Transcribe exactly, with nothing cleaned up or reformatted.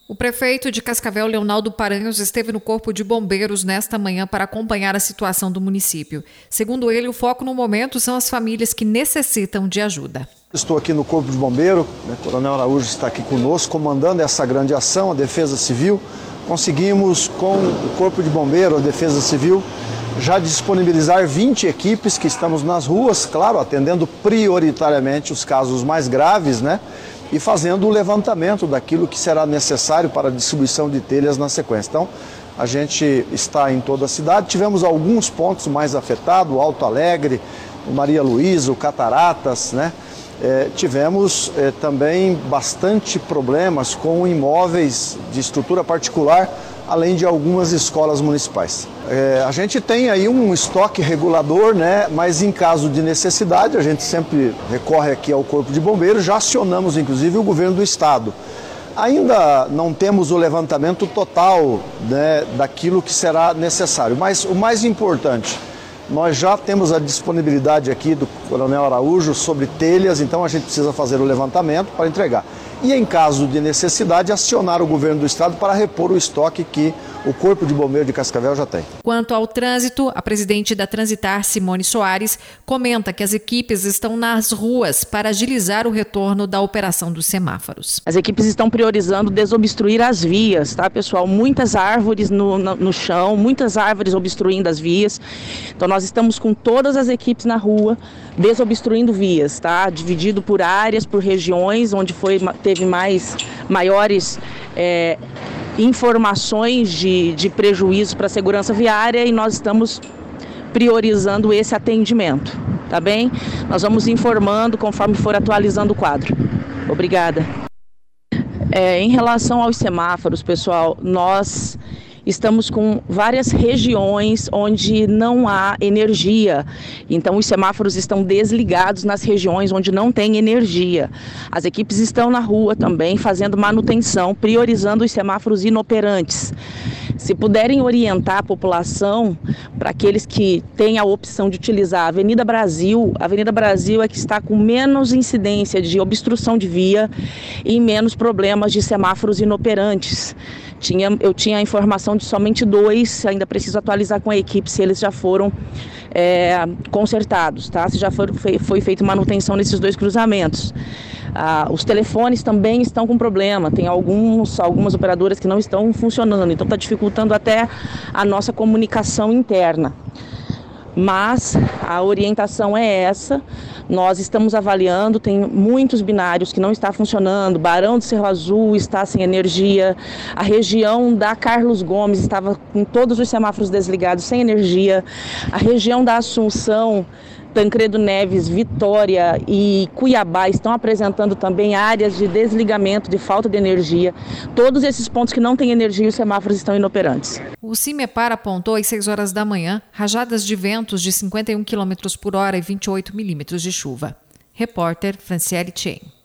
O prefeito de Cascavel, Leonardo Paranhos, esteve no Corpo de Bombeiros nesta manhã para acompanhar a situação do município. Segundo ele, o foco no momento são as famílias que necessitam de ajuda. Estou aqui no Corpo de Bombeiro, né, o Coronel Araújo está aqui conosco, comandando essa grande ação, a Defesa Civil. Conseguimos, com o Corpo de Bombeiro, a Defesa Civil, já disponibilizar vinte equipes que estamos nas ruas, claro, atendendo prioritariamente os casos mais graves, né? E fazendo o levantamento daquilo que será necessário para a distribuição de telhas na sequência. Então, a gente está em toda a cidade, tivemos alguns pontos mais afetados, o Alto Alegre, o Maria Luísa, o Cataratas, né? É, tivemos é, também bastante problemas com imóveis de estrutura particular, além de algumas escolas municipais. É, a gente tem aí um estoque regulador, né, mas em caso de necessidade, a gente sempre recorre aqui ao Corpo de Bombeiros, já acionamos inclusive o governo do estado. Ainda não temos o levantamento total, né, daquilo que será necessário, mas o mais importante, nós já temos a disponibilidade aqui do Coronel Araújo sobre telhas, então a gente precisa fazer o levantamento para entregar. E em caso de necessidade, acionar o governo do estado para repor o estoque que o Corpo de Bombeiro de Cascavel já tem. Quanto ao trânsito, a presidente da Transitar, Simone Soares, comenta que as equipes estão nas ruas para agilizar o retorno da operação dos semáforos. As equipes estão priorizando desobstruir as vias, tá, pessoal? Muitas árvores no, no, no chão, muitas árvores obstruindo as vias. Então nós estamos com todas as equipes na rua, desobstruindo vias, tá? Dividido por áreas, por regiões, onde foi, teve mais, maiores é, informações de, de prejuízo para a segurança viária e nós estamos priorizando esse atendimento, tá bem? Nós vamos informando conforme for atualizando o quadro. Obrigada. É, em relação aos semáforos, pessoal, nós estamos com várias regiões onde não há energia, então os semáforos estão desligados nas regiões onde não tem energia. As equipes estão na rua também fazendo manutenção, priorizando os semáforos inoperantes. Se puderem orientar a população para aqueles que têm a opção de utilizar a Avenida Brasil, a Avenida Brasil é que está com menos incidência de obstrução de via e menos problemas de semáforos inoperantes. Tinha, eu tinha a informação de somente dois, ainda preciso atualizar com a equipe se eles já foram é, consertados, tá? Se já for, foi, foi feita manutenção nesses dois cruzamentos. Ah, os telefones também estão com problema, tem alguns, algumas operadoras que não estão funcionando, então está dificultando até a nossa comunicação interna. Mas a orientação é essa, nós estamos avaliando, tem muitos binários que não estão funcionando, Barão do Cerro Azul está sem energia, a região da Carlos Gomes estava com todos os semáforos desligados, sem energia, a região da Assunção, Tancredo Neves, Vitória e Cuiabá estão apresentando também áreas de desligamento, de falta de energia. Todos esses pontos que não têm energia, os semáforos estão inoperantes. O CIMEPAR apontou às seis horas da manhã rajadas de ventos de cinquenta e um quilômetros por hora e vinte e oito milímetros de chuva. Repórter Franciele Tchen.